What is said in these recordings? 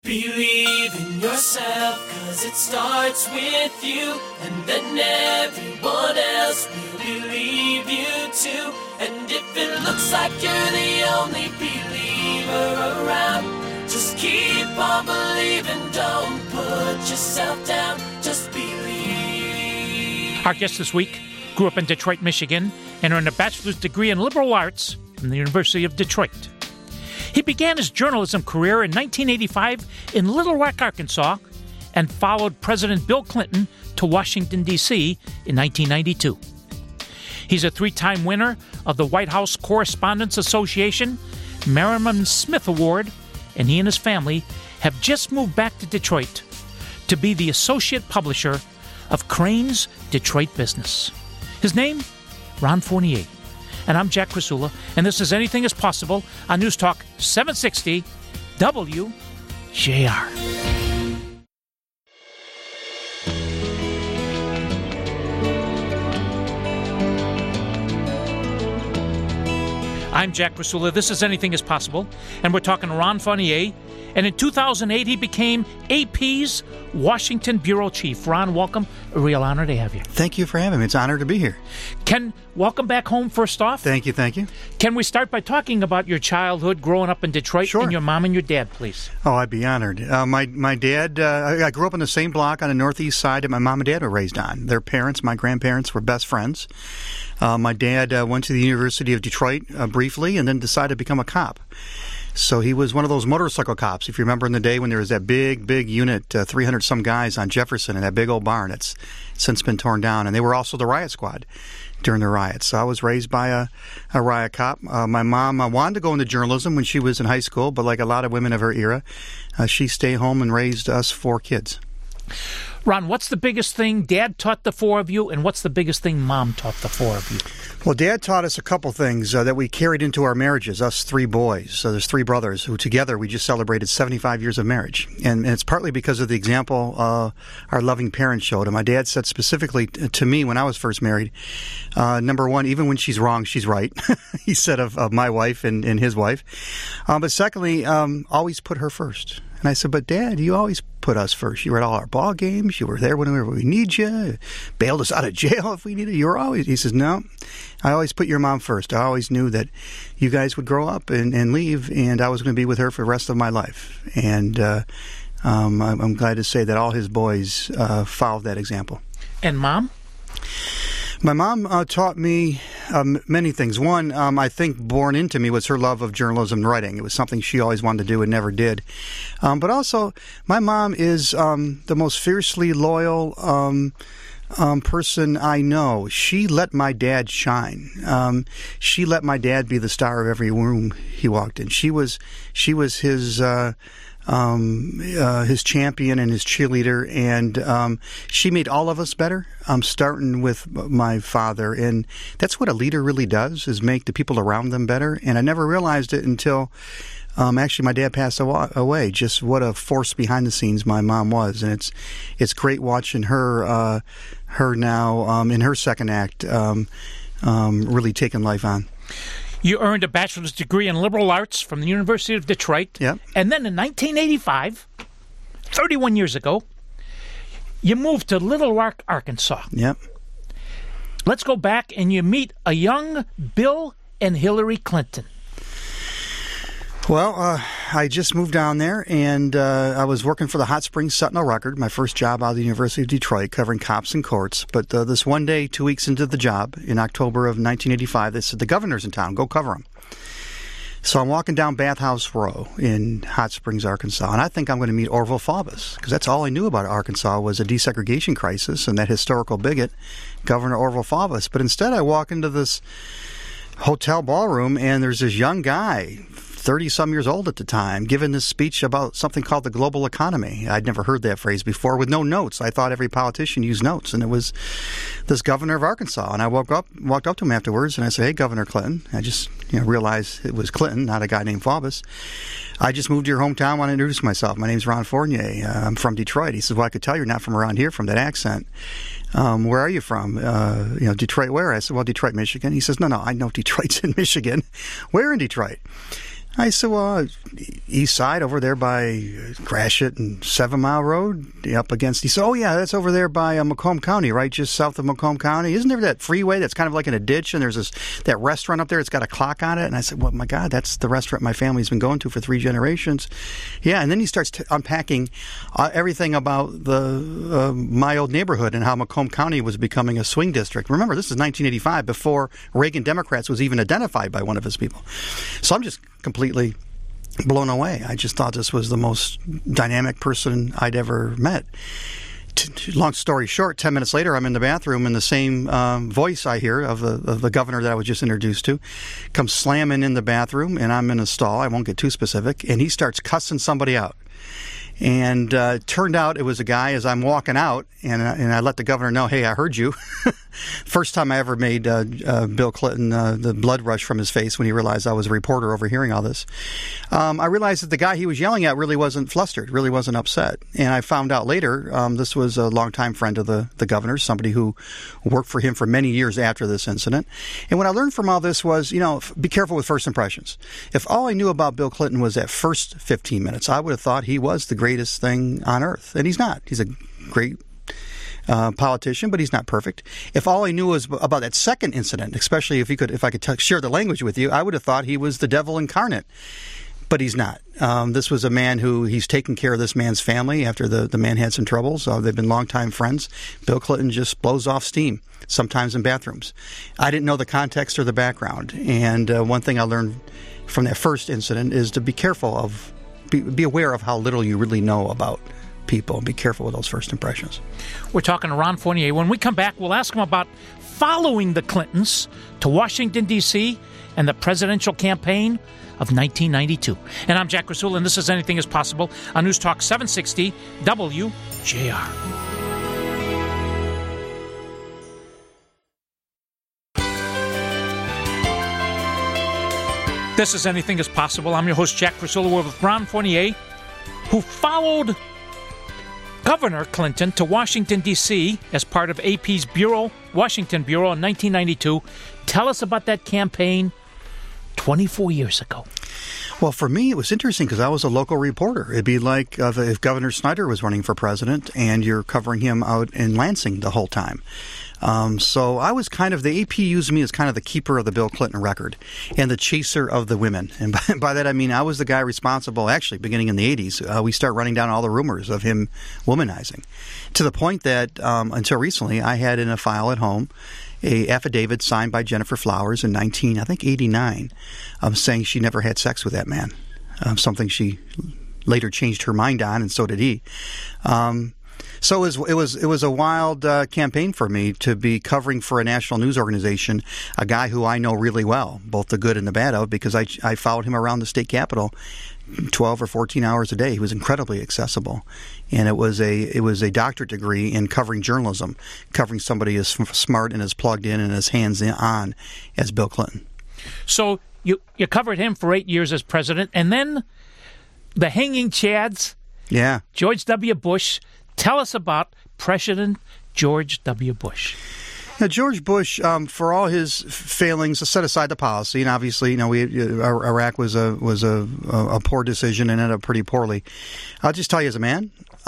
Believe in yourself, 'cause it starts with you, and then everyone else will believe you too. And if it looks like you're the only believer around, just keep on believing, don't put yourself down, just believe. Our guest this week grew up in Detroit, Michigan, and earned a bachelor's degree in liberal arts from the University of Detroit. He began his journalism career in 1985 in Little Rock, Arkansas, and followed President Bill Clinton to Washington, D.C. in 1992. He's a three-time winner of the White House Correspondents Association Merriman Smith Award, and he and his family have just moved back to Detroit to be the associate publisher of Crain's Detroit Business. His name, Ron Fournier. And I'm Jack Krasula, and this is Anything is Possible on News Talk 760 WJR. I'm Jack Krasula. This is Anything is Possible, and we're talking to Ron Fournier. And in 2008, he became AP's Washington Bureau Chief. Ron, welcome. A real honor to have you. Thank you for having me. It's an honor to be here. Ken, welcome back home first off. Thank you. Can we start by talking about your childhood growing up in Detroit? Sure. And your mom and your dad, please? Oh, I'd be honored. My dad, I grew up on the same block on the northeast side that my mom and dad were raised on. Their parents, my grandparents, were best friends. My dad went to the University of Detroit briefly and then decided to become a cop. So he was one of those motorcycle cops, if you remember in the day when there was that big unit, 300-some guys on Jefferson in that big old barn that's since been torn down. And they were also the riot squad during the riots. So I was raised by a riot cop. My mom wanted to go into journalism when she was in high school, but like a lot of women of her era, she stayed home and raised us 4 kids. Ron, what's the biggest thing Dad taught the 4 of you, and what's the biggest thing Mom taught the 4 of you? Well, Dad taught us a couple things that we carried into our marriages, us 3 boys. So there's 3 brothers who together we just celebrated 75 years of marriage. And it's partly because of the example our loving parents showed. And my dad said specifically to me when I was first married, number one, even when she's wrong, she's right. He said of my wife and his wife. But secondly, always put her first. And I said, but Dad, you always put us first. You were at all our ball games. You were there whenever we need you. Bailed us out of jail if we needed you. You were always. He says, no, I always put your mom first. I always knew that you guys would grow up and leave, and I was going to be with her for the rest of my life. And I'm glad to say that all his boys followed that example. And Mom? My mom taught me many things. One, I think born into me was her love of journalism and writing. It was something she always wanted to do and never did. But also, my mom is the most fiercely loyal person I know. She let my dad shine. She let my dad be the star of every room he walked in. She was his champion and his cheerleader, and she made all of us better, starting with my father. And that's what a leader really does, is make the people around them better. And I never realized it until actually my dad passed away, just what a force behind the scenes my mom was. And it's great watching her now in her second act really taking life on. You earned a bachelor's degree in liberal arts from the University of Detroit. Yep. And then in 1985, 31 years ago, you moved to Little Rock, Arkansas. Yep. Let's go back and you meet a young Bill and Hillary Clinton. Well, I just moved down there, and I was working for the Hot Springs Sentinel Record, my first job out of the University of Detroit, covering cops and courts. But this one day, 2 weeks into the job, in October of 1985, they said, the governor's in town, go cover him. So I'm walking down Bathhouse Row in Hot Springs, Arkansas, and I think I'm going to meet Orville Faubus, because that's all I knew about Arkansas was a desegregation crisis and that historical bigot, Governor Orville Faubus. But instead, I walk into this hotel ballroom, and there's this young guy, 30-some years old at the time, giving this speech about something called the global economy. I'd never heard that phrase before, with no notes. I thought every politician used notes, and it was this governor of Arkansas. And I walked up to him afterwards, and I said, hey, Governor Clinton. I just realized it was Clinton, not a guy named Faubus. I just moved to your hometown. I want to introduce myself. My name's Ron Fournier. I'm from Detroit. He says, well, I could tell you're not from around here from that accent. Where are you from? Detroit where? I said, well, Detroit, Michigan. He says, no, I know Detroit's in Michigan. Where in Detroit? I said, well, east side over there by Gratiot and 7 Mile Road, up against. He said, oh, yeah, that's over there by Macomb County, right, just south of Macomb County. Isn't there that freeway that's kind of like in a ditch, and there's that restaurant up there? It's got a clock on it. And I said, well, my God, that's the restaurant my family's been going to for 3 generations. Yeah, and then he starts unpacking everything about my old neighborhood and how Macomb County was becoming a swing district. Remember, this is 1985, before Reagan Democrats was even identified by one of his people. So I'm just completely blown away. I just thought this was the most dynamic person I'd ever met. Long story short, 10 minutes later, I'm in the bathroom, and the same voice I hear of the governor that I was just introduced to comes slamming in the bathroom, and I'm in a stall. I won't get too specific. And he starts cussing somebody out. And turned out it was a guy as I'm walking out, and I let the governor know, hey, I heard you. First time I ever made Bill Clinton the blood rush from his face when he realized I was a reporter overhearing all this. I realized that the guy he was yelling at really wasn't flustered, really wasn't upset. And I found out later this was a longtime friend of the governor, somebody who worked for him for many years after this incident. And what I learned from all this was, be careful with first impressions. If all I knew about Bill Clinton was that first 15 minutes, I would have thought he was the greatest thing on earth. And he's not. He's a great politician, but he's not perfect. If all I knew was about that second incident, especially if I could share the language with you, I would have thought he was the devil incarnate. But he's not. This was a man he's taken care of this man's family after the man had some troubles. They've been longtime friends. Bill Clinton just blows off steam, sometimes in bathrooms. I didn't know the context or the background. And one thing I learned from that first incident is to be careful be aware of how little you really know about people. Be careful with those first impressions. We're talking to Ron Fournier. When we come back, we'll ask him about following the Clintons to Washington, D.C. and the presidential campaign of 1992. And I'm Jack Rasul, and this is Anything is Possible on News Talk 760 WJR. This is Anything is Possible. I'm your host, Jack Priscilla. We're with Ron Fournier, who followed Governor Clinton to Washington, D.C. as part of AP's Washington Bureau in 1992. Tell us about that campaign 24 years ago. Well, for me, it was interesting because I was a local reporter. It'd be like if Governor Snyder was running for president and you're covering him out in Lansing the whole time. So I was the AP used me as kind of the keeper of the Bill Clinton record and the chaser of the women. And by that, I mean I was the guy responsible, actually, beginning in the 80s. We start running down all the rumors of him womanizing to the point that until recently, I had in a file at home a affidavit signed by Jennifer Flowers in 1989 saying she never had sex with that man, something she later changed her mind on, and so did he. So it was a wild campaign for me to be covering for a national news organization, a guy who I know really well, both the good and the bad of, because I followed him around the state capitol 12 or 14 hours a day. He was incredibly accessible, and it was a doctorate degree in covering journalism, covering somebody as smart and as plugged in and as hands-on as Bill Clinton. So you covered him for 8 years as president, and then the hanging chads, George W. Bush. Tell us about President George W. Bush. Now, George Bush, for all his failings, set aside the policy, and obviously, Iraq was a poor decision and ended up pretty poorly. I'll just tell you, as a man,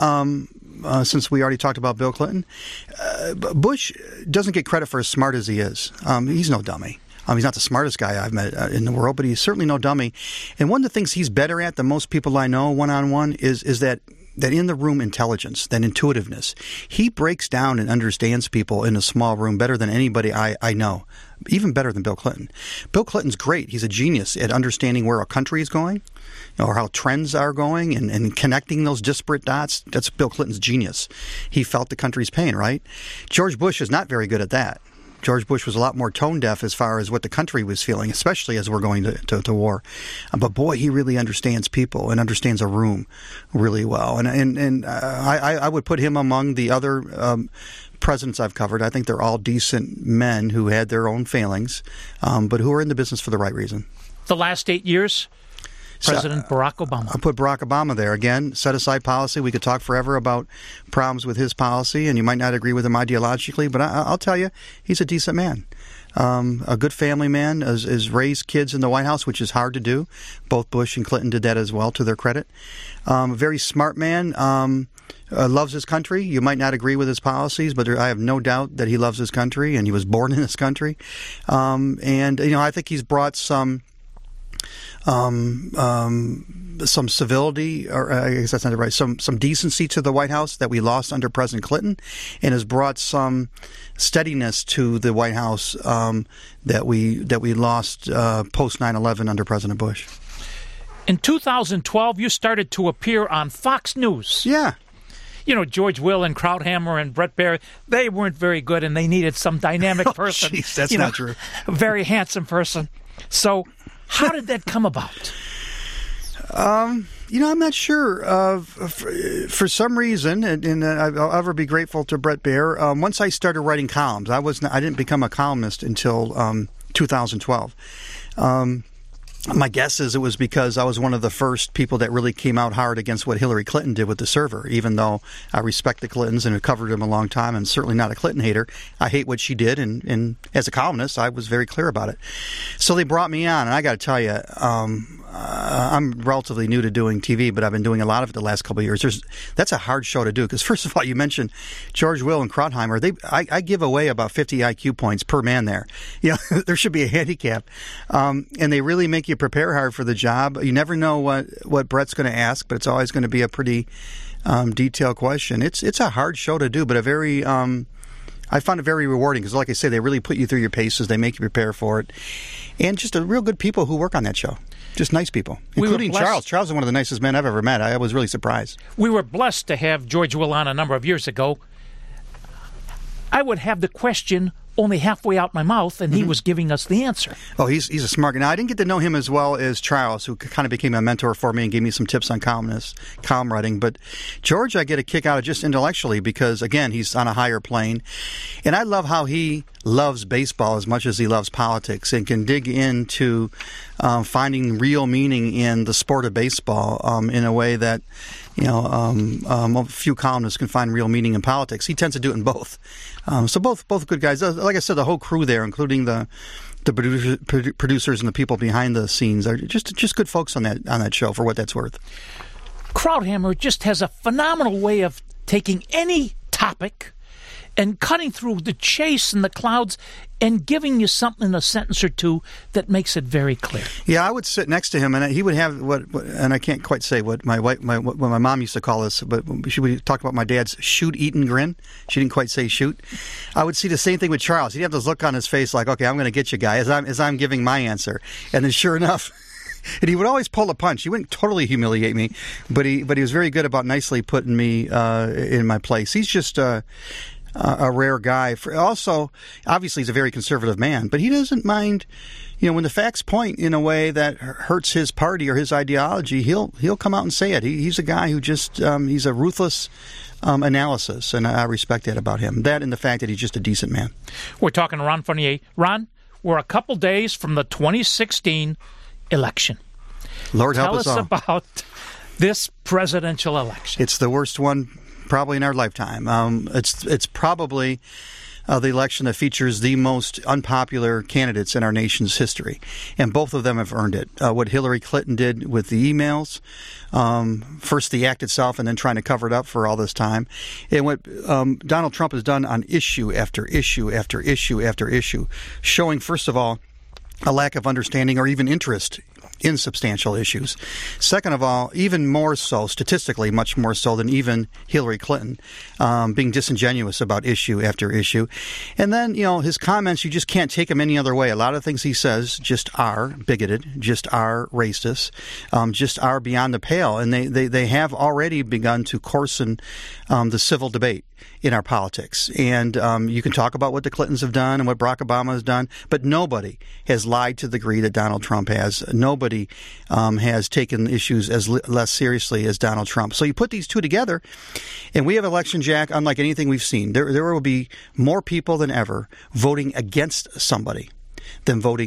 since we already talked about Bill Clinton, Bush doesn't get credit for as smart as he is. He's no dummy. He's not the smartest guy I've met in the world, but he's certainly no dummy. And one of the things he's better at than most people I know one-on-one is that in-the-room intelligence, that intuitiveness. He breaks down and understands people in a small room better than anybody I know, even better than Bill Clinton. Bill Clinton's great. He's a genius at understanding where a country is going, or how trends are going, and connecting those disparate dots. That's Bill Clinton's genius. He felt the country's pain, right? George Bush is not very good at that. George Bush was a lot more tone deaf as far as what the country was feeling, especially as we're going to war. But boy, he really understands people and understands a room really well. And I would put him among the other presidents I've covered. I think they're all decent men who had their own failings, but who are in the business for the right reason. The last 8 years? President Barack Obama. I'll put Barack Obama there. Again, set-aside policy. We could talk forever about problems with his policy, and you might not agree with him ideologically, but I'll tell you, he's a decent man. a good family man, has raised kids in the White House, which is hard to do. Both Bush and Clinton did that as well, to their credit. A very smart man. Loves his country. You might not agree with his policies, but I have no doubt that he loves his country, and he was born in this country. And I think he's brought some civility, or I guess that's not right, some decency to the White House that we lost under President Clinton, and has brought some steadiness to the White House that we lost post 9/11 under President Bush. In 2012, you started to appear on Fox News. Yeah. George Will and Krauthammer and Bret Baier, they weren't very good, and they needed some dynamic person. Jeez, that's not true. A very handsome person. So how did that come about? I'm not sure. For some reason, and I'll ever be grateful to Bret Baier. Once I started writing columns, I didn't become a columnist until 2012. My guess is it was because I was one of the first people that really came out hard against what Hillary Clinton did with the server. Even though I respect the Clintons and have covered them a long time, and certainly not a Clinton hater, I hate what she did, and as a columnist, I was very clear about it. So they brought me on, and I got to tell you, I'm relatively new to doing TV, but I've been doing a lot of it the last couple of years. That's a hard show to do, because first of all, you mentioned George Will and Krauthammer. I give away about 50 IQ points per man there. There should be a handicap, and they really make you prepare hard for the job. You never know what Bret's going to ask, but it's always going to be a pretty detailed question. It's a hard show to do, but a very I found it very rewarding, because, like I say, they really put you through your paces. They make you prepare for it, and just a real good people who work on that show. Just nice people, including Charles. Charles is one of the nicest men I've ever met. I was really surprised. We were blessed to have George Will on a number of years ago. I would have the question only halfway out my mouth, and he was giving us the answer. Oh, he's a smart guy. Now, I didn't get to know him as well as Charles, who kind of became a mentor for me and gave me some tips on column writing. But George, I get a kick out of just intellectually, because, again, he's on a higher plane. And I love how he loves baseball as much as he loves politics, and can dig into finding real meaning in the sport of baseball in a way that a few columnists can find real meaning in politics. He tends to do it in both. So both good guys. Like I said, the whole crew there, including the producers and the people behind the scenes, are just good folks on that show, for what that's worth. Krauthammer just has a phenomenal way of taking any topic and cutting through the chase and the clouds and giving you something in a sentence or two that makes it very clear. Yeah, I would sit next to him, and he would have and I can't quite say what what my mom used to call this, but she would talk about my dad's shoot, eat, and grin. She didn't quite say shoot. I would see the same thing with Charles. He'd have this look on his face like, okay, I'm going to get you, guy, as I'm giving my answer. And then sure enough, and he would always pull a punch. He wouldn't totally humiliate me, but he was very good about nicely putting me in my place. He's just a rare guy. Also, obviously, he's a very conservative man, but he doesn't mind, when the facts point in a way that hurts his party or his ideology, he'll come out and say it. He's a guy who just he's a ruthless analysis, and I respect that about him. That and the fact that he's just a decent man. We're talking to Ron Fournier. Ron, we're a couple days from the 2016 election. Lord help us all. Tell us about this presidential election. It's the worst one probably in our lifetime. It's probably the election that features the most unpopular candidates in our nation's history, and both of them have earned it. What Hillary Clinton did with the emails, first the act itself, and then trying to cover it up for all this time, and what Donald Trump has done on issue after issue after issue after issue, showing, first of all, a lack of understanding or even interest in substantial issues. Second of all, even more so, statistically, much more so than even Hillary Clinton, being disingenuous about issue after issue. And then, his comments, you just can't take them any other way. A lot of things he says just are bigoted, just are racist, just are beyond the pale. And they have already begun to coarsen the civil debate in our politics. And you can talk about what the Clintons have done and what Barack Obama has done, but nobody has lied to the degree that Donald Trump has. Nobody has taken issues as less seriously as Donald Trump. So you put these two together, and we have Election Jack unlike anything we've seen. There will be more people than ever voting against somebody than voting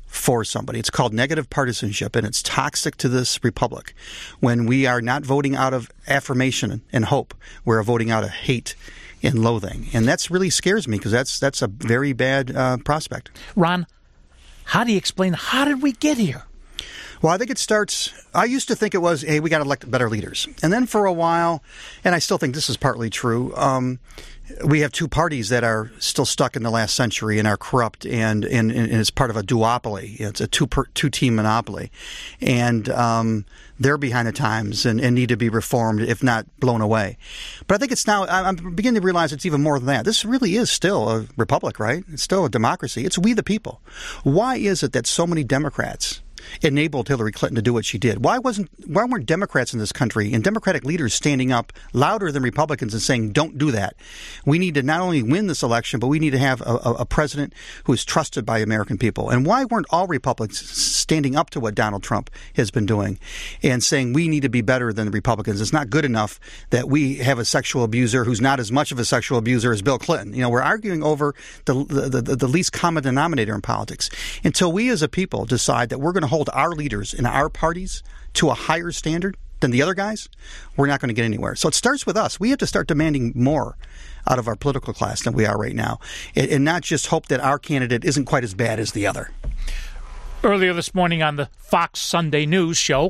for somebody. It's called negative partisanship, and it's toxic to this republic. When we are not voting out of affirmation and hope, we're voting out of hate and loathing. And that really scares me because that's a very bad prospect. Ron, how do you explain how did we get here? Well, I think it starts, I used to think it was, hey, we got to elect better leaders. And then for a while, and I still think this is partly true, we have two parties that are still stuck in the last century and are corrupt, and it's part of a duopoly. It's a two-team monopoly. And they're behind the times and need to be reformed, if not blown away. But I think it's now, I'm beginning to realize it's even more than that. This really is still a republic, right? It's still a democracy. It's we the people. Why is it that so many Democrats enabled Hillary Clinton to do what she did? Why weren't Democrats in this country and Democratic leaders standing up louder than Republicans and saying, don't do that? We need to not only win this election, but we need to have a president who is trusted by American people. And why weren't all Republicans standing up to what Donald Trump has been doing and saying we need to be better than the Republicans? It's not good enough that we have a sexual abuser who's not as much of a sexual abuser as Bill Clinton. You know, we're arguing over the least common denominator in politics until we as a people decide that we're going to hold our leaders in our parties to a higher standard than the other guys. We're not going to get anywhere. So it starts with us. We have to start demanding more out of our political class than we are right now, and not just hope that our candidate isn't quite as bad as the other. Earlier this morning on the Fox Sunday News show,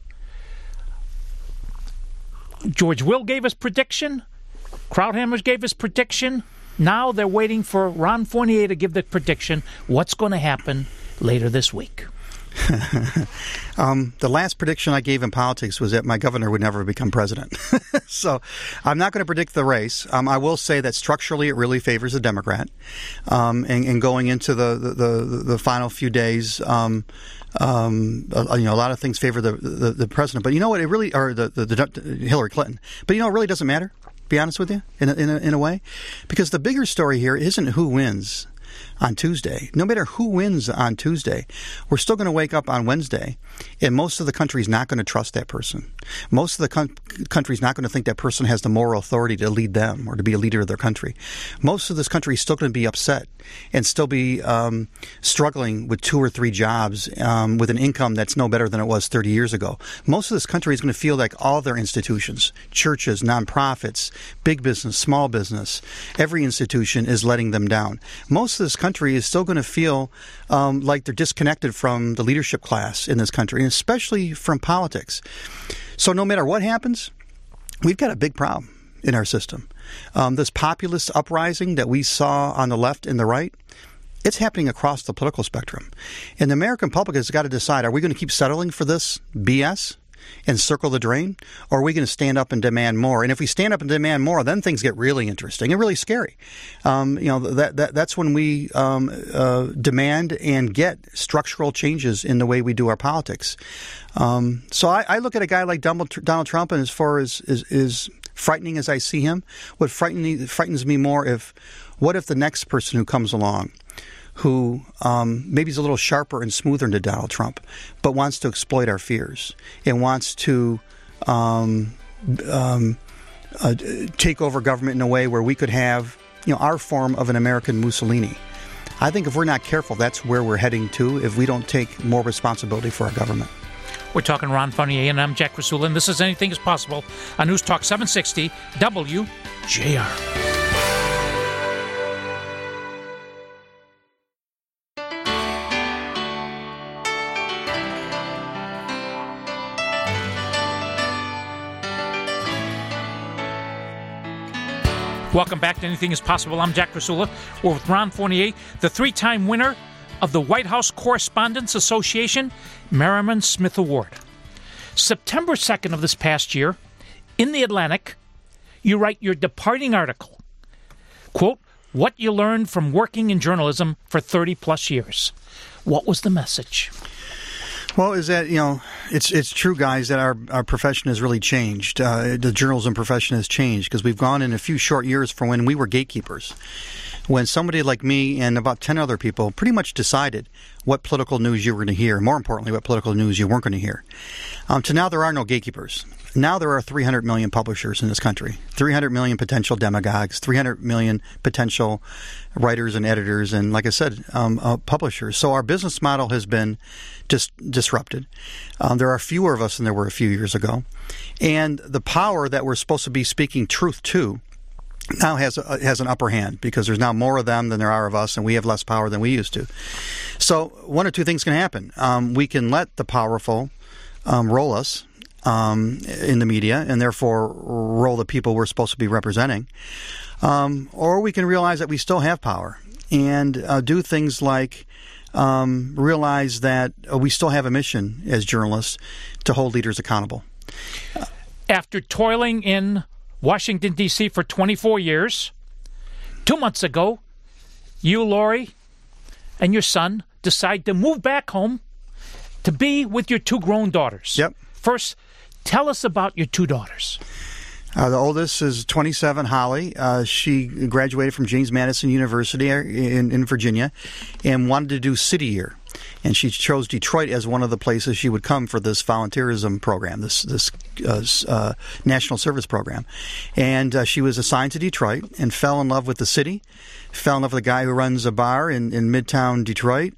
George Will gave us prediction. Krauthammer gave us prediction. Now they're waiting for Ron Fournier to give the prediction. What's going to happen later this week? The last prediction I gave in politics was that my governor would never become president. So I'm not going to predict the race. I will say that structurally it really favors a Democrat. And going into the final few days, a lot of things favor the president. But you know what? It really, or the Hillary Clinton. But you know, it really doesn't matter. To be honest with you, in a way, because the bigger story here isn't who wins on Tuesday. No matter who wins on Tuesday, we're still going to wake up on Wednesday, and most of the country is not going to trust that person. Most of the country is not going to think that person has the moral authority to lead them or to be a leader of their country. Most of this country is still going to be upset and still be struggling with 2 or 3 jobs with an income that's no better than it was 30 years ago. Most of this country is going to feel like all their institutions, churches, nonprofits, big business, small business, every institution is letting them down. Most of this country is still going to feel like they're disconnected from the leadership class in this country, and especially from politics. So no matter what happens, we've got a big problem in our system. This populist uprising that we saw on the left and the right, it's happening across the political spectrum. And the American public has got to decide, are we going to keep settling for this BS and circle the drain, or are we going to stand up and demand more? And if we stand up and demand more, then things get really interesting and really scary. That's when we demand and get structural changes in the way we do our politics. So I look at a guy like Donald Trump, and as far as frightening as I see him, what frightens me more what if the next person who comes along, who maybe is a little sharper and smoother than Donald Trump, but wants to exploit our fears and wants to take over government in a way where we could have, our form of an American Mussolini. I think if we're not careful, that's where we're heading to if we don't take more responsibility for our government. We're talking Ron Fournier, and I'm Jack Krasula, and this is Anything is Possible on News Talk 760 WJR. Welcome back to Anything is Possible. I'm Jack Krasula. We're with Ron Fournier, the 3-time winner of the White House Correspondents Association Merriman Smith Award. September 2nd of this past year, in The Atlantic, you write your departing article, quote, "What you learned from working in journalism for 30-plus years." What was the message? Well, is that, it's true, guys, that our profession has really changed. The journalism profession has changed because we've gone in a few short years from when we were gatekeepers. When somebody like me and about 10 other people pretty much decided what political news you were going to hear, more importantly, what political news you weren't going to hear. To now there are no gatekeepers. Now there are 300 million publishers in this country, 300 million potential demagogues, 300 million potential writers and editors, and like I said, publishers. So our business model has been disrupted. There are fewer of us than there were a few years ago. And the power that we're supposed to be speaking truth to now has an upper hand because there's now more of them than there are of us, and we have less power than we used to. So one or two things can happen. We can let the powerful roll us in the media and therefore roll the people we're supposed to be representing. Or we can realize that we still have power and do things like realize that we still have a mission as journalists to hold leaders accountable. After toiling in Washington, D.C. for 24 years, 2 months ago, you, Lori, and your son decide to move back home to be with your two grown daughters. Yep. First, tell us about your two daughters. The oldest is 27, Holly. She graduated from James Madison University in Virginia and wanted to do City Year. And she chose Detroit as one of the places she would come for this volunteerism program, this national service program. And she was assigned to Detroit and fell in love with the city, fell in love with a guy who runs a bar in Midtown Detroit.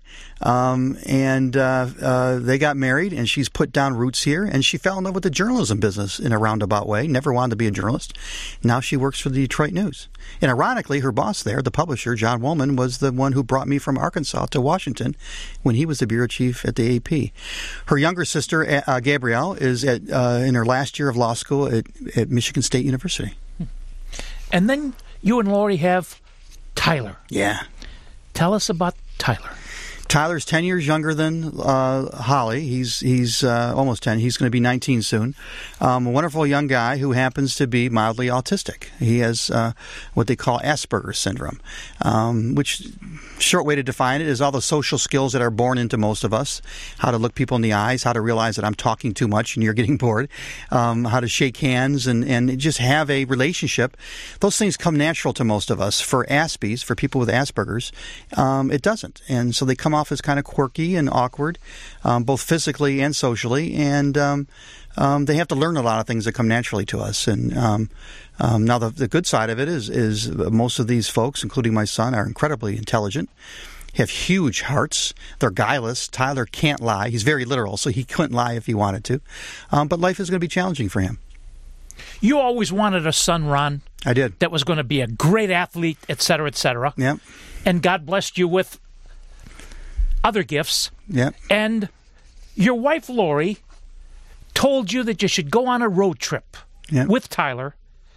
And they got married, and she's put down roots here. And she fell in love with the journalism business in a roundabout way, never wanted to be a journalist. Now she works for the Detroit News. And ironically, her boss there, the publisher, John Woolman, was the one who brought me from Arkansas to Washington when he was the bureau chief at the AP. Her younger sister, Gabrielle, is in her last year of law school at Michigan State University. And then you and Lori have Tyler. Yeah. Tell us about Tyler. Tyler's 10 years younger than Holly. He's almost 10. He's going to be 19 soon. A wonderful young guy who happens to be mildly autistic. He has what they call Asperger's syndrome, which, short way to define it, is all the social skills that are born into most of us. How to look people in the eyes, how to realize that I'm talking too much and you're getting bored, how to shake hands and just have a relationship. Those things come natural to most of us. For Aspies, for people with Asperger's, it doesn't. And so they come off as kind of quirky and awkward, both physically and socially, and they have to learn a lot of things that come naturally to us. And now the good side of it is most of these folks, including my son, are incredibly intelligent, have huge hearts. They're guileless. Tyler can't lie. He's very literal, so he couldn't lie if he wanted to. But life is going to be challenging for him. You always wanted a son, Ron. I did. That was going to be a great athlete, et cetera, et cetera. Yeah. And God blessed you with other gifts. Yeah. And your wife, Lori, told you that you should go on a road trip with Tyler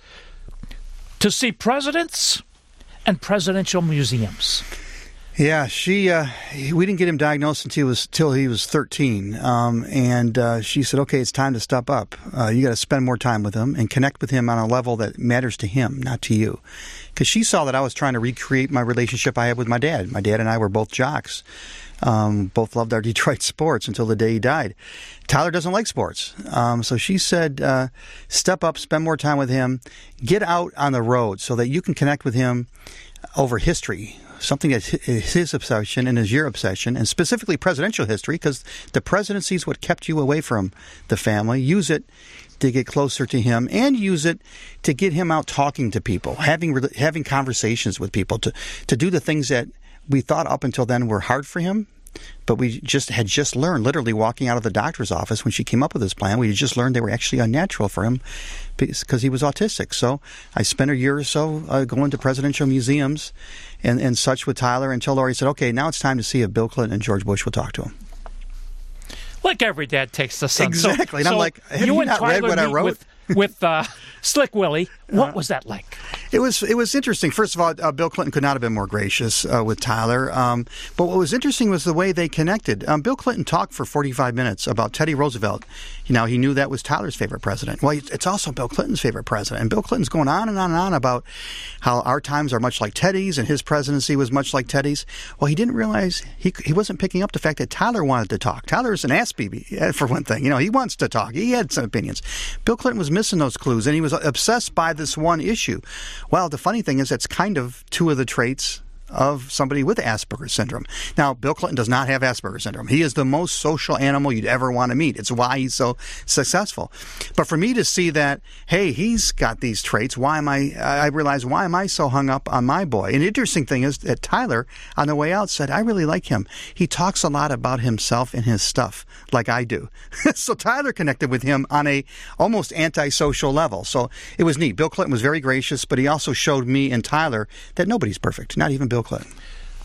to see presidents and presidential museums. Yeah, we didn't get him diagnosed until he was 13, and she said, "Okay, it's time to step up. You got to spend more time with him and connect with him on a level that matters to him, not to you." Because she saw that I was trying to recreate my relationship I had with my dad. My dad and I were both jocks. Both loved our Detroit sports until the day he died. Tyler doesn't like sports. So she said, step up, spend more time with him, get out on the road so that you can connect with him over history, something that is his obsession and is your obsession, and specifically presidential history, because the presidency is what kept you away from the family. Use it to get closer to him, and use it to get him out talking to people, having conversations with people, to do the things that we thought up until then were hard for him, but we had just learned, literally walking out of the doctor's office when she came up with this plan, we had just learned they were actually unnatural for him because he was autistic. So I spent a year or so going to presidential museums and such with Tyler until Lori said, "Okay, now it's time to see if Bill Clinton and George Bush will talk to him." Like every dad takes the son. Exactly. And I'm like, have you not read what I wrote? With Slick Willie, what was that like? It was interesting. First of all, Bill Clinton could not have been more gracious with Tyler. But what was interesting was the way they connected. Bill Clinton talked for 45 minutes about Teddy Roosevelt. Now, he knew that was Tyler's favorite president. Well, it's also Bill Clinton's favorite president. And Bill Clinton's going on and on and on about how our times are much like Teddy's and his presidency was much like Teddy's. Well, he didn't realize he wasn't picking up the fact that Tyler wanted to talk. Tyler's an ass-baby, for one thing. He wants to talk. He had some opinions. Bill Clinton was missing those clues, and he was obsessed by this one issue. Well, the funny thing is that's kind of two of the traits of somebody with Asperger's syndrome. Now, Bill Clinton does not have Asperger's syndrome. He is the most social animal you'd ever want to meet. It's why he's so successful. But for me to see that, hey, he's got these traits, I realized, why am I so hung up on my boy? And the interesting thing is that Tyler, on the way out, said, I really like him. He talks a lot about himself and his stuff, like I do. So Tyler connected with him on a almost antisocial level. So it was neat. Bill Clinton was very gracious, but he also showed me and Tyler that nobody's perfect, not even Bill Clinton.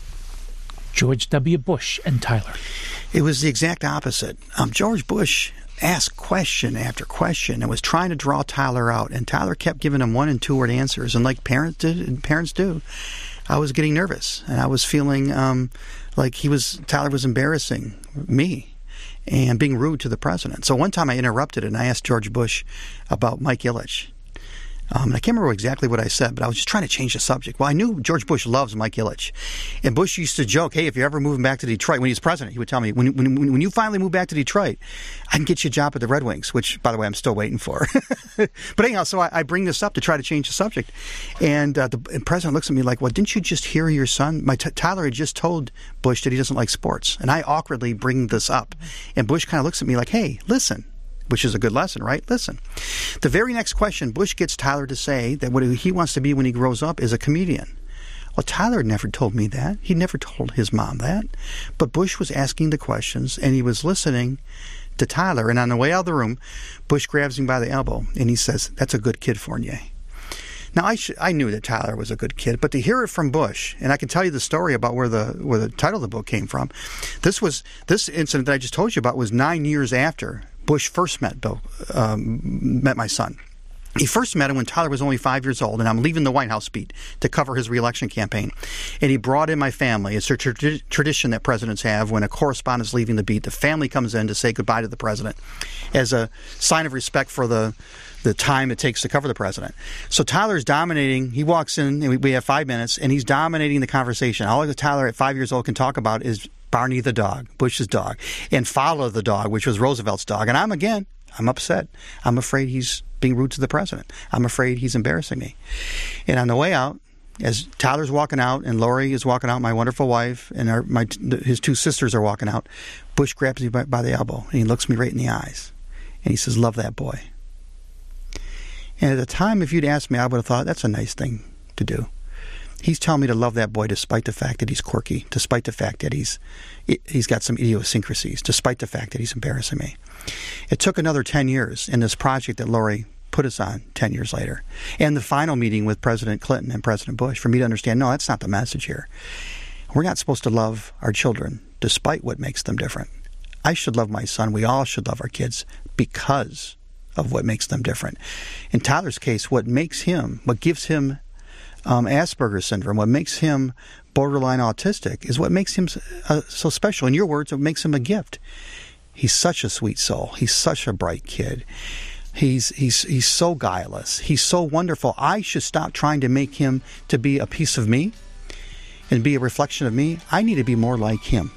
George W. Bush and Tyler. It was the exact opposite. George Bush asked question after question and was trying to draw Tyler out, and Tyler kept giving him 1- and 2-word answers, and like parents do, I was getting nervous, and I was feeling like Tyler was embarrassing me and being rude to the president. So one time I interrupted it, and I asked George Bush about Mike Ilitch. And I can't remember exactly what I said, but I was just trying to change the subject. Well, I knew George Bush loves Mike Ilitch. And Bush used to joke, hey, if you're ever moving back to Detroit, when he was president, he would tell me, when you finally move back to Detroit, I can get you a job at the Red Wings, which, by the way, I'm still waiting for. But anyhow, so I bring this up to try to change the subject. And the president looks at me like, well, didn't you just hear your son? Tyler had just told Bush that he doesn't like sports. And I awkwardly bring this up. And Bush kind of looks at me like, hey, listen. Which is a good lesson, right? Listen. The very next question, Bush gets Tyler to say that what he wants to be when he grows up is a comedian. Well, Tyler never told me that. He never told his mom that. But Bush was asking the questions, and he was listening to Tyler. And on the way out of the room, Bush grabs him by the elbow, and he says, that's a good kid, Fournier. Now, I knew that Tyler was a good kid, but to hear it from Bush, and I can tell you the story about where the title of the book came from. This incident that I just told you about was 9 years after Bush first met my son. He first met him when Tyler was only 5 years old, and I'm leaving the White House beat to cover his reelection campaign. And he brought in my family. It's a tradition that presidents have. When a correspondent's leaving the beat, the family comes in to say goodbye to the president as a sign of respect for the time it takes to cover the president. So Tyler's dominating. He walks in, and we have 5 minutes, and he's dominating the conversation. All that Tyler at 5 years old can talk about is Barney the dog, Bush's dog, and Follow the dog, which was Roosevelt's dog. And I'm upset. I'm afraid he's being rude to the president. I'm afraid he's embarrassing me. And on the way out, as Tyler's walking out and Lori is walking out, my wonderful wife, and his 2 sisters are walking out, Bush grabs me by the elbow, and he looks me right in the eyes. And he says, love that boy. And at the time, if you'd asked me, I would have thought, that's a nice thing to do. He's telling me to love that boy despite the fact that he's quirky, despite the fact that he's got some idiosyncrasies, despite the fact that he's embarrassing me. It took another 10 years in this project that Lori put us on 10 years later, and the final meeting with President Clinton and President Bush for me to understand, no, that's not the message here. We're not supposed to love our children despite what makes them different. I should love my son. We all should love our kids because of what makes them different. In Tyler's case, what gives him Asperger's syndrome, what makes him borderline autistic is what makes him so special. In your words, what makes him a gift. He's such a sweet soul. He's such a bright kid. He's so guileless. He's so wonderful. I should stop trying to make him to be a piece of me and be a reflection of me. I need to be more like him.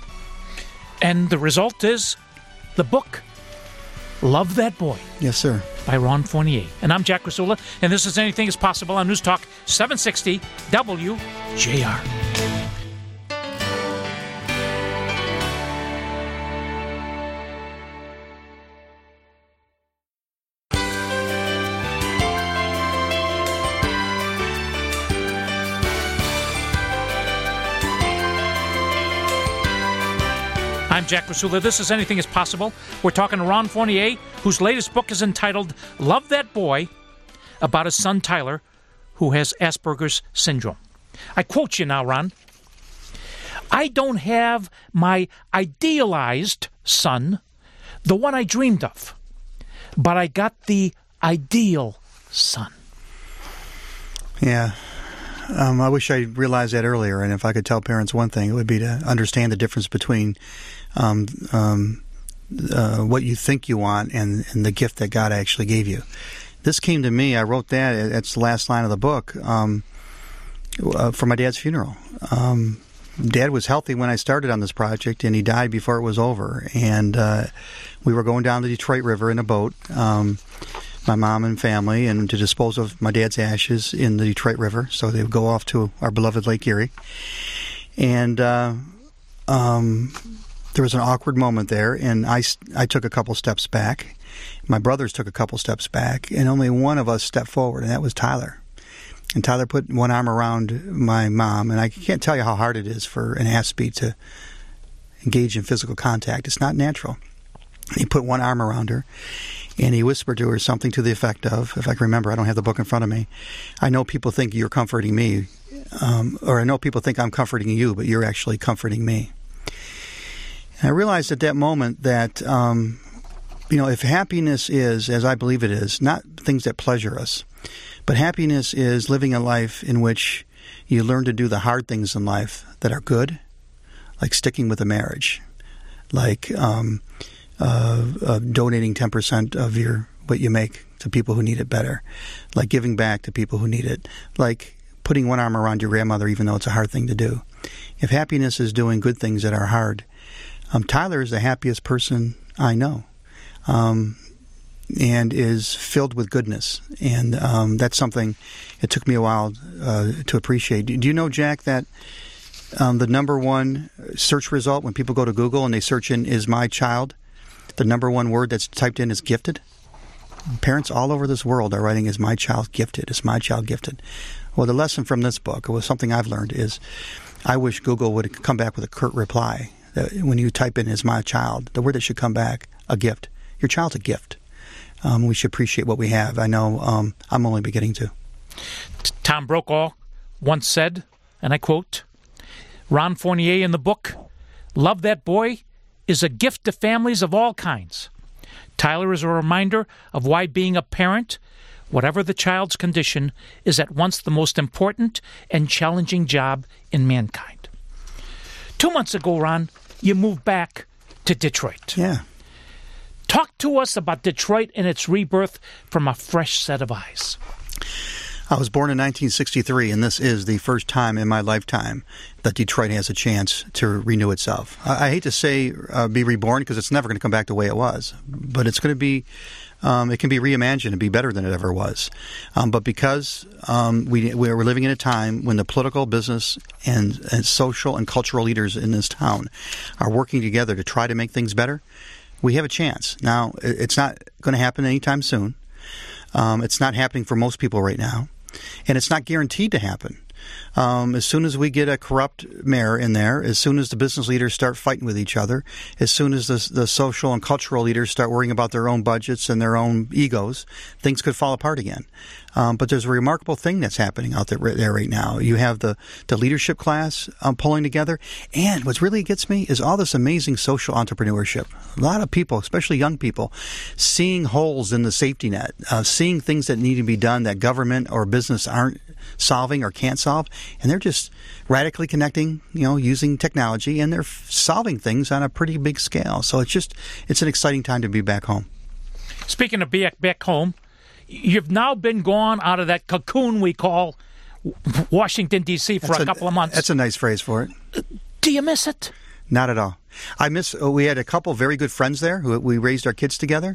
And the result is the book, Love That Boy. Yes, sir. By Ron Fournier. And I'm Jack Rasula, and this is Anything is Possible on News Talk 760 WJR. I'm Jack Rasula. This is Anything is Possible. We're talking to Ron Fournier, whose latest book is entitled Love That Boy, about his son Tyler, who has Asperger's syndrome. I quote you now, Ron. I don't have my idealized son, the one I dreamed of, but I got the ideal son. Yeah. I wish I realized that earlier, and if I could tell parents one thing, it would be to understand the difference between what you think you want and the gift that God actually gave you. This came to me. I wrote that. That's the last line of the book for my dad's funeral. Dad was healthy when I started on this project, and he died before it was over. And we were going down the Detroit River in a boat. my mom and family and to dispose of my dad's ashes in the Detroit River. So they would go off to our beloved Lake Erie. And there was an awkward moment there, and I took a couple steps back. My brothers took a couple steps back, and only one of us stepped forward, and that was Tyler. And Tyler put one arm around my mom, and I can't tell you how hard it is for an aspie to engage in physical contact. It's not natural. He put one arm around her, and he whispered to her something to the effect of, if I can remember, I don't have the book in front of me, I know people think you're comforting me, or I know people think I'm comforting you, but you're actually comforting me. And I realized at that moment that, if happiness is, as I believe it is, not things that pleasure us, but happiness is living a life in which you learn to do the hard things in life that are good, like sticking with a marriage, like donating 10% of what you make to people who need it better, like giving back to people who need it, like putting one arm around your grandmother even though it's a hard thing to do. If happiness is doing good things that are hard, Tyler is the happiest person I know. And is filled with goodness. And that's something it took me a while to appreciate. Do you know, Jack, that the number one search result when people go to Google and they search in "is my child," the number one word that's typed in is gifted? Parents all over this world are writing, "Is my child gifted? Is my child gifted?" Well, the lesson from this book, it was something I've learned, is I wish Google would come back with a curt reply. That when you type in "is my child," the word that should come back, a gift. Your child's a gift. We should appreciate what we have. I know I'm only beginning to. Tom Brokaw once said, and I quote, Ron Fournier in the book, "Love That Boy is a gift to families of all kinds. Tyler is a reminder of why being a parent, whatever the child's condition, is at once the most important and challenging job in mankind." 2 months ago, Ron, you moved back to Detroit. Yeah. Talk to us about Detroit and its rebirth from a fresh set of eyes. I was born in 1963, and this is the first time in my lifetime that Detroit has a chance to renew itself. I hate to say be reborn, because it's never going to come back the way it was, but it's going to be, it can be reimagined and be better than it ever was. But because we're living in a time when the political, business, and social and cultural leaders in this town are working together to try to make things better, we have a chance. Now, it's not going to happen anytime soon. It's not happening for most people right now. And it's not guaranteed to happen. As soon as we get a corrupt mayor in there, as soon as the business leaders start fighting with each other, as soon as the social and cultural leaders start worrying about their own budgets and their own egos, things could fall apart again. But there's a remarkable thing that's happening out there right now. You have the leadership class pulling together, and what really gets me is all this amazing social entrepreneurship. A lot of people, especially young people, seeing holes in the safety net, seeing things that need to be done that government or business aren't solving or can't solve, and they're just radically connecting, using technology, and they're solving things on a pretty big scale. So it's an exciting time to be back home. Speaking of back home, you've now been gone out of that cocoon we call Washington, D.C. for a couple of months. That's a nice phrase for it. Do you miss it? Not at all. I miss. We had a couple very good friends there who we raised our kids together.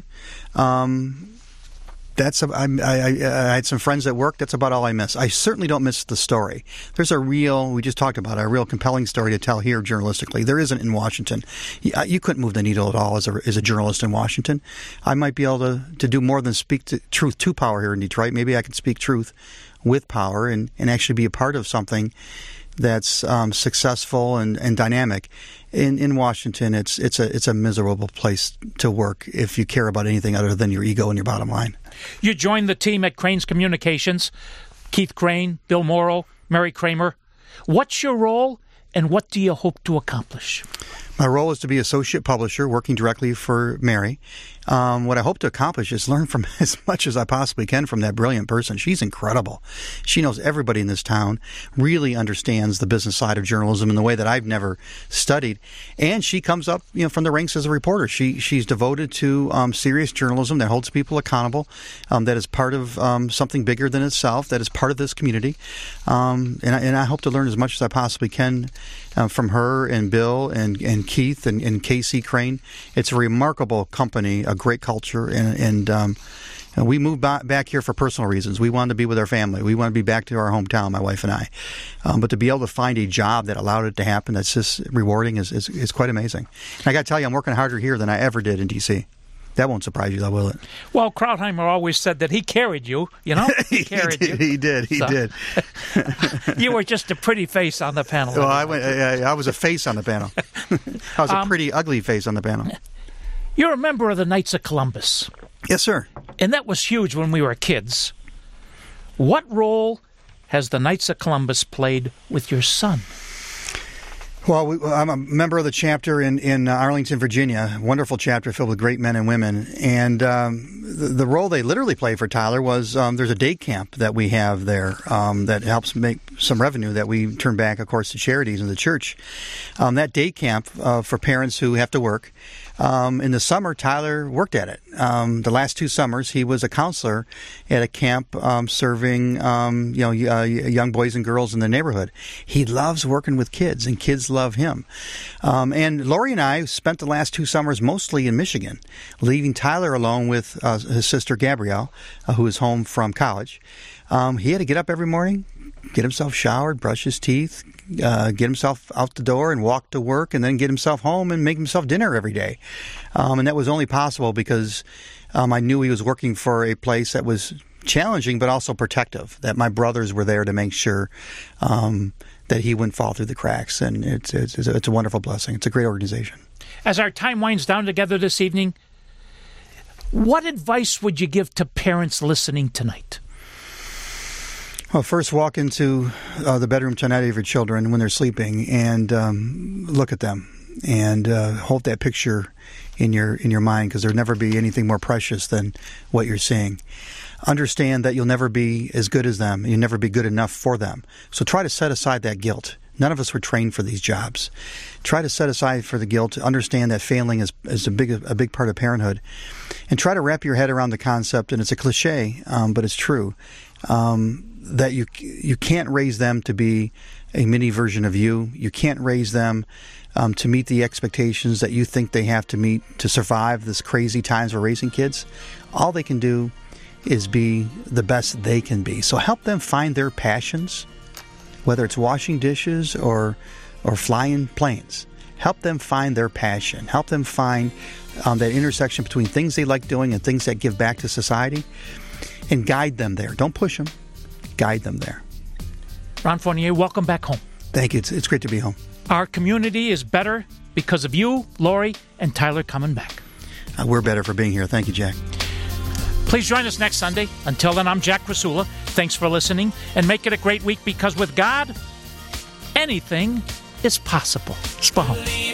I had some friends at work. That's about all I miss. I certainly don't miss the story. There's we just talked about a real compelling story to tell here journalistically. There isn't in Washington. You couldn't move the needle at all as a journalist in Washington. I might be able to do more than speak truth to power here in Detroit. Maybe I could speak truth with power and actually be a part of something that's successful and dynamic. In Washington, it's a miserable place to work if you care about anything other than your ego and your bottom line. You joined the team at Crane's Communications, Keith Crane, Bill Morrow, Mary Kramer. What's your role, and what do you hope to accomplish? My role is to be associate publisher, working directly for Mary. What I hope to accomplish is learn from as much as I possibly can from that brilliant person. She's incredible. She knows everybody in this town, really understands the business side of journalism in the way that I've never studied. And she comes up, from the ranks as a reporter. She's devoted to serious journalism that holds people accountable, that is part of something bigger than itself, that is part of this community. And I hope to learn as much as I possibly can from her and Bill and Keith and Casey Crane. It's a remarkable company, a great culture, and We moved back here for personal reasons. We wanted to be with our family. We wanted to be back to our hometown, my wife and I. But to be able to find a job that allowed it to happen, that's just rewarding, is quite amazing. And I got to tell you, I'm working harder here than I ever did in D.C. That won't surprise you, though, will it? Well, Krautheimer always said that he carried you, you know? He carried you. He did. You were just a pretty face on the panel. Well, I was a face on the panel. I was a pretty ugly face on the panel. You're a member of the Knights of Columbus. Yes, sir. And that was huge when we were kids. What role has the Knights of Columbus played with your son? Well, I'm a member of the chapter in Arlington, Virginia, a wonderful chapter filled with great men and women. And the role they literally play for Tyler was there's a day camp that we have there that helps make some revenue that we turn back, of course, to charities and the church. That day camp for parents who have to work. In the summer, Tyler worked at it. The last 2 summers, he was a counselor at a camp serving young boys and girls in the neighborhood. He loves working with kids, and kids love him. And Lori and I spent the last 2 summers mostly in Michigan, leaving Tyler alone with his sister Gabrielle, who is home from college. He had to get up every morning, get himself showered, brush his teeth, get himself out the door and walk to work, and then get himself home and make himself dinner every day. And that was only possible because I knew he was working for a place that was challenging but also protective, that my brothers were there to make sure that he wouldn't fall through the cracks. And it's a wonderful blessing. It's a great organization. As our time winds down together this evening, what advice would you give to parents listening tonight? Well, first, walk into the bedroom tonight of your children when they're sleeping and look at them and hold that picture in your mind, because there'll never be anything more precious than what you're seeing. Understand that you'll never be as good as them. You'll never be good enough for them. So try to set aside that guilt. None of us were trained for these jobs. Try to set aside for the guilt. Understand that failing is a big part of parenthood. And try to wrap your head around the concept, and it's a cliche, but it's true, that you can't raise them to be a mini version of you. You can't raise them to meet the expectations that you think they have to meet to survive this crazy times we're raising kids. All they can do is be the best they can be. So help them find their passions, whether it's washing dishes or flying planes. Help them find their passion. Help them find that intersection between things they like doing and things that give back to society, and guide them there. Don't push them. Guide them there. Ron Fournier, welcome back home. Thank you. It's great to be home. Our community is better because of you, Lori, and Tyler coming back. We're better for being here. Thank you, Jack. Please join us next Sunday. Until then, I'm Jack Krasula. Thanks for listening, and make it a great week, because with God, anything is possible. Spahom.